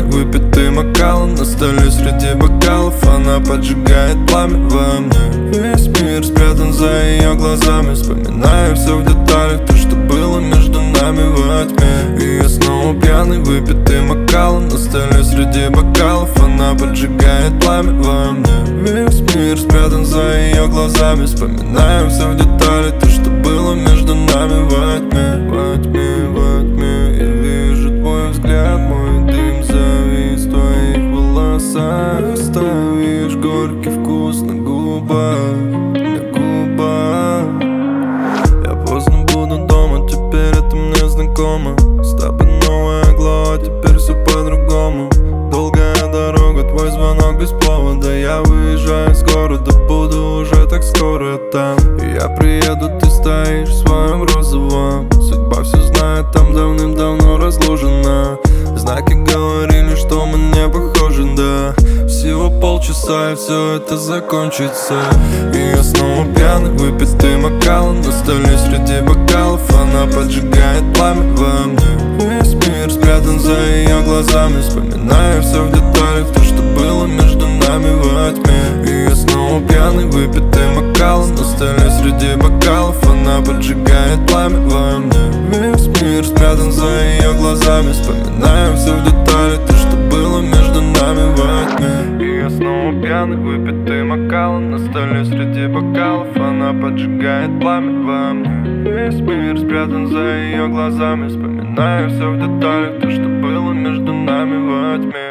выпитый бокал на столе среди бокалов. Она поджигает пламя во мне. Весь мир спрятан за ее глазами. Вспоминаю все в деталях, то, что было между нами во тьме. И я снова пьяный, выпитый бокал на столе среди бокалов. Она поджигает пламя во мне. Весь мир спрятан за ее глазами. Вспоминаю все в деталях, то, что было между нами во тьме. Во тьме, во тьме я вижу твой взгляд, мой дым завис в твоих волосах. Оставишь горький вкус на губах, на губах. Я поздно буду дома, теперь это мне знакомо. С тобой новая глава, теперь все по-другому. Долгая дорога, твой звонок без повода. Я выезжаю из города, буду уже так скоро там. Я приеду, ты стоишь в своем розовом. Судьба все знает, там давным-давно разложена. Знаки говорили, что мы не похожи, да. Всего полчаса и все это закончится. И я снова пьяный, выпитый бокал на столе среди бокалов. Она поджигает пламя во мне. Весь мир спрятан за ее глазами. Вспоминаю все в деталях, то, что было между нами во тьме. И я снова пьяный, выпитый бокал на столе среди бокалов. Она поджигает пламя во мне. Весь мир спрятан за ее глазами. Вспоминаю все в деталях, то, что было между нами во тьме. И я снова пьяный, выпитый бокал на столе среди бокалов. Она поджигает пламя во мне. Весь мир спрятан за ее глазами. Вспоминаю все в деталях, то, что было между нами во тьме.